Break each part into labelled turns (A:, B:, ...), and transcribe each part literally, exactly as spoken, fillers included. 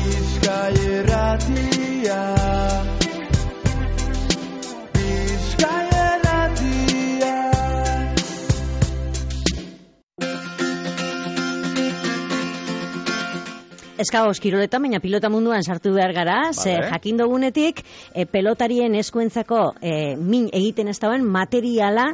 A: Bizkai Irratia. Bizkai Irratia.
B: Eskagoz, kiroleta, baina pilota munduan sartu behar gara, vale. Ze jakin dugunetik, e, pelotarien eskuentzako e, min egiten ez dauen materiala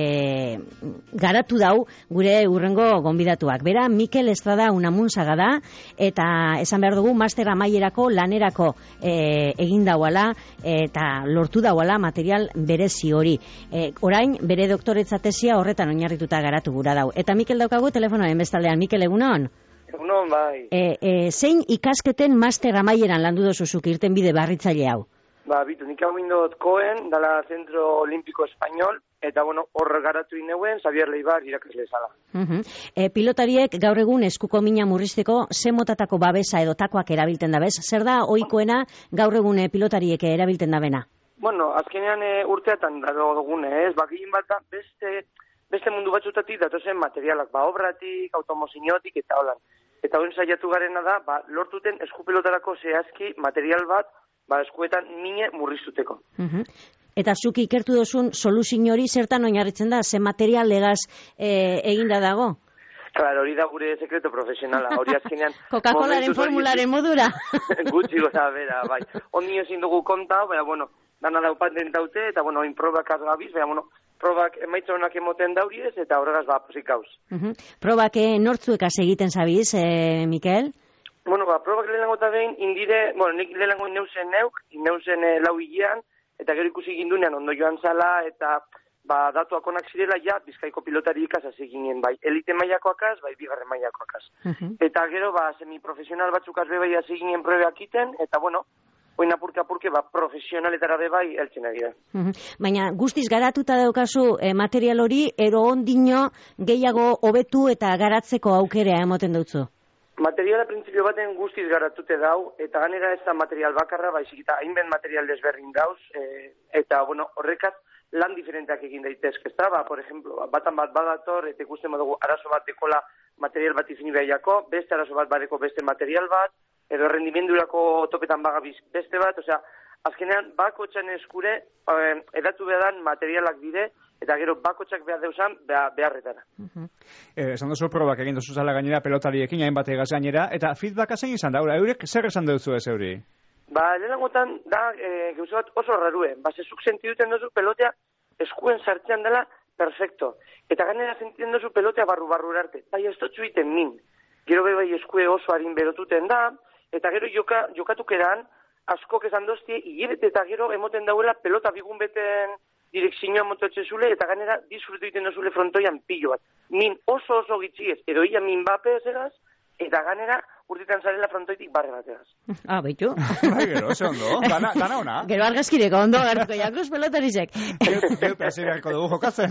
B: e, garatu dau gure urrengo gonbidatuak. Bera, Mikel Estrada Unamunzaga da, eta esan behar dugu, master amaierako lanerako e, egin dauala, eta lortu dauala material berezi hori. E, orain, bere doktoretza tesia horretan oinarrituta garatu gura dau. Eta Mikel daukagu telefonoen bestaldean. Mikel, egunon?
C: Egunon, bai.
B: E, e, zein ikasketen master amaieran landu dozuzuk irten bide barritzaile hau?
C: Ba, bitu, nik hau indot Koen, dala Centro Olímpico Español, eta, bueno, hor garatu ineuen, Xavier Leibar irakasle zala.
B: Uh-huh. e, pilotariek gaur egun eskuko mina murrizteko ze motatako babesa edo takoak erabilten da bez? Zer da ohikoena gaur egun e, pilotariek erabilten da bena?
C: Bueno, azkenean e, urteatan daro dugune, ez? Bakilin bat da, beste, beste mundu batzutatik datozen materialak, ba, obratik, automozinotik eta holan. Eta horren saiatu garena da, ba, lortuten eskupelotarako zehazki material bat, ba, eskuetan mine murriztuteko.
B: Uh-huh. Eta zuk ikertu dozun soluzio hori zertan oinarritzen da, ze material legaz e, eginda dago?
C: Claro, hori da gure sekreto profesionala, hori azkenean...
B: Coca-Colaren formularen modura.
C: Gutxi goza, bera, bai. Ondi ezin dugu konta, baina, bueno, dana dau patentaute, eta, bueno, inprobak azgabiz, baina, bueno, probak emaitza honak emoten dauriez, eta horregaz ba, posik gauz.
B: Uh-huh. Probak nortzuekaz egiten zabiz, eh, Mikel?
C: Bueno, ba, probak lehenango eta behin, indire, bueno, nik lehenango ineusen neuk, ineusen e, lau hilean, eta gero ikusi gindunean ondo joan zala, eta ba, datuak onak zirela, ja, Bizkaiko pilotari ikasaz eginen, bai, elite mailakoakaz, bai, bigarren mailakoakaz. Uh-huh. Eta gero, ba, semiprofesional batzukaz bebai az eginen probeak iten, eta, bueno, oin apurke-apurke, ba, profesionaletara bebai eltzen egira.
B: Uh-huh. Baina guztiz garatuta daukazu eh, material hori, ero ondino gehiago hobetu eta garatzeko aukerea emoten dutzu?
C: Materiala printzipio baten guztiz garatute dau, eta ganera ez da material bakarra, baizik eta hainben material desberdin dauz, e, eta, bueno, horrekaz lan diferenteak egin daitezke, ez da, ba, por ejemplo, batan bat badator, eta ikusten badugu arazo bat dekola material bat izini behiako, beste arazo bat badeko beste material bat, edo rendimendurako topetan bagabiz beste bat, osea, azkenean bakotxan eskure eh, edatu bedan materialak dire, eta gero bakotxak behar deusan beha, beharretara.
D: Uh-huh. eh, esan duzu probak egin duzu zala gainera pelotariekin, hainbat egaz gainera, eta feedbacka zein izan da, eurek zer esan duzu ez euri?
C: Ba, lehenagotan da, e, gauza bat oso rarue, ba, zezuk sentiduten duzu pelotea eskuen sartzean dela perfecto, eta ganera sentiden duzu pelotea barru-barru arte, bai ez dutzu iten min, gero bai eskue oso harin berotuten da, eta gero joka, jokatuk eran, askok esan doztie, hilebete eta gero emoten dauela pelota bigun beten direkzioa motoetxe zule, eta ganera disfrutu egiten dozule frontoian pilo bat. Min oso oso gitxiez, edo ia min bape ezegaz, eta ganera urtetan zarela frontoitik barre bategaz.
B: Ah, baitu.
D: Bai, gero, ze ondo, gana, gana ona.
B: Gero argazkireko ondo gartuko jakuz pelotarizek.
D: Gero plazirako dugu jokatzen.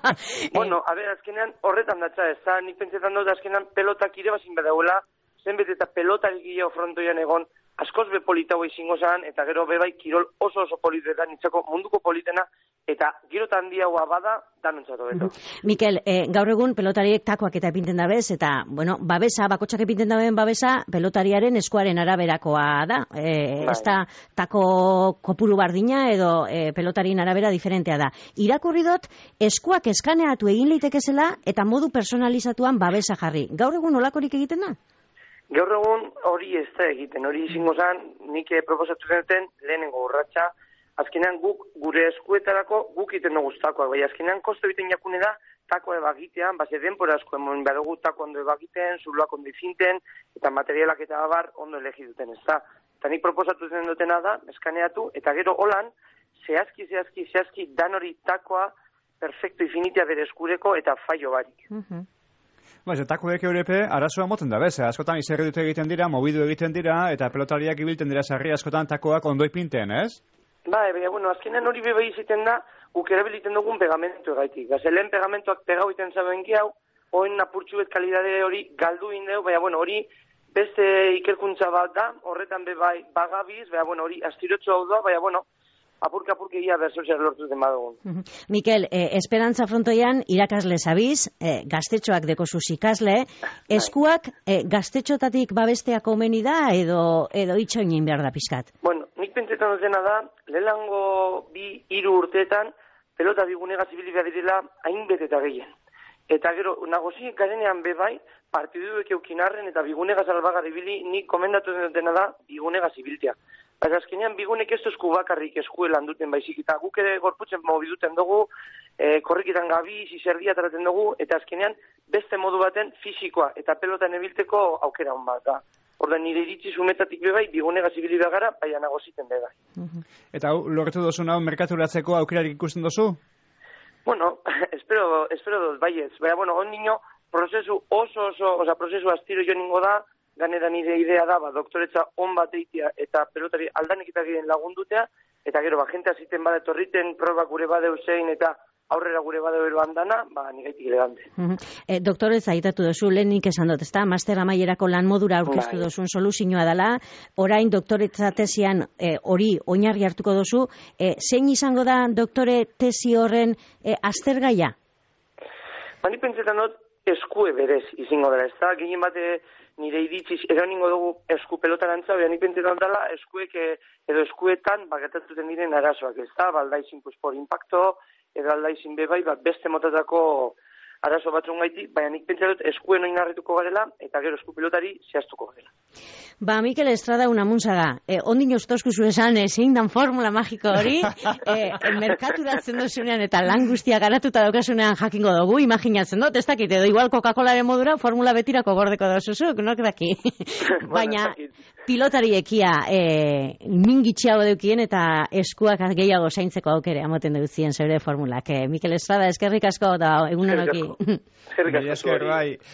C: Bueno, a ber, azkenean horretan datza ez, da, nik pentsetan dut azkenean pelotak ire bazin badagoela, zenbet eta pelotarik gehiago frontoian egon, askoz be politau izango zan, eta gero bebai kirol oso oso politetan, nitzako munduko politena, eta gero tan handiagoa bada, danontzatu beto.
B: Mm-hmm. Mikel, eh, gaur egun pelotariek takoak eta epinten dabez, eta, bueno, babesa, bakotxak epinten daben babesa, pelotariaren eskuaren araberakoa da. Eh, ez da tako kopuru bardina, edo eh, pelotarien arabera diferentea da. Irakurri dut, eskuak eskaneatu egin leitekezela, eta modu personalizatuan babesa jarri. Gaur egun olakorik egiten da?
C: Gaur egun hori ez da egiten, hori izango zen, nik proposatu zeneten lehenengo urratxa, azkenean guk gure eskuetarako guk iten dugu takoak, bai azkenean kosto egiten jakune da takoa ebagitean, base denpora asko emon badugu tako ondo ebagiten, zuloak ondo ifinten, eta materialak eta abar ondo elegi duten, ez da. Eta nik proposatu zen dutena da, eskaneatu, eta gero holan, zehazki, zehazki, zehazki, dan hori takoa perfecto infinitea bere eskureko eta fallo barik.
B: Uh-huh.
D: Ba, zetakoek eurepe, arazoa moten da, bez, askotan izerri dute egiten dira, mobidu egiten dira, eta pelotariak ibilten dira sarri askotan takoak ondo ipinten, ez?
C: Ba, ebe, bueno, azkenean hori bebe iziten da, guk erabiliten dugun pegamentu egaitik. Gaze, lehen pegamentuak pegau iten zaben giau, oin apurtxu bet kalidade hori galdu indeu, baina, bueno, hori beste ikerkuntza bat da, horretan be bai bagabiz, baina, bueno, hori astirotxo hau da, baina, bueno, apurka-apurka ia bersozial lortu den badugun.
B: Mikel, eh, Esperantza frontoian irakasle zabiz, eh, gaztetxoak dekozuz ikasle, eskuak eh, gaztetxotatik babesteak omeni da, edo, edo itxoinin behar da pizkat?
C: Bueno, nik pentsetan dutena da, lehenango bi hiru urteetan, pelota bigunegaz ibili behar direla hainbete eta gehien. Eta gero, nagozi garenean bebai, partiduek eukinarren eta bigunegaz albagar ibili, nik komendatu dena da bigunegaz ibiltea. Baina azkenean bigunek ez esku bakarrik eskuelan duten baizik, eta guk ere gorputzen mobiduten dugu, e, korrikitan gabi, zizerdia traten dugu, eta azkenean beste modu baten fisikoa eta pelotan ebilteko aukera hon bat da. Ordan nire iritzi zumetatik bebai, bigunegaz ibili begara, baina nagoziten bebai.
D: Eta hau, lortu dozu hau merkaturatzeko aukerarik ikusten dozu?
C: Bueno, espero, espero dut, baietz. Baina, bueno, ondino, prozesu oso oso, oza, prozesu astiro jo ningo da, ganera nire idea da, ba, doktoretza on bat eitea eta pelotari aldanik eta giren lagundutea, eta gero, ba, jentea ziten bada etorriten, proba gure badeu zein, eta aurrera gure badeu eroan dana, ba, nigaitik elegante.
B: Uh-huh. E, doktoretza aitatu dozu, lehenik esan dut, ezta? Master amaierako lan modura aurkeztu
C: Bai.
B: dozun soluzioa dela, orain doktoretza tesian e, hori oinarri hartuko dozu, e, zein izango da doktore tesi horren e, aztergaia?
C: Ba, ni pentsetan dut, eskue berez izingo dela, ez da, gehien bate nire iritziz, edo ningo dugu esku pelotarantza, beha nik pentetan dela, eskuek edo eskuetan bagatatuten diren arazoak, ez da, baldaizin pues, por impacto, edo aldaizin bebai, bat beste motatako arazo batzun gaitik, baina nik pentsa dut eskuen oinarrituko garela, eta gero esku pelotari zehaztuko garela.
B: Ba, Mikel Estrada unamuntzaga, eh, ondin eustozkuzu esan, eh, zein dan formula magiko hori, eh, merkaturatzen dozunean eta lan guztia garatuta daukasunean jakingo dugu, imaginatzen dut, ez dakit, edo igual Coca-Colaren modura formula betirako gordeko dozuzuk, nok daki. Baina, pilotariekia eh, mingitxiago deukien eta eskuak gehiago zaintzeko aukere amoten duzien zeure formulak. Eh, Mikel Estrada, eskerrik asko da egun honoki.
C: Eskerrik asko.
D: Bai.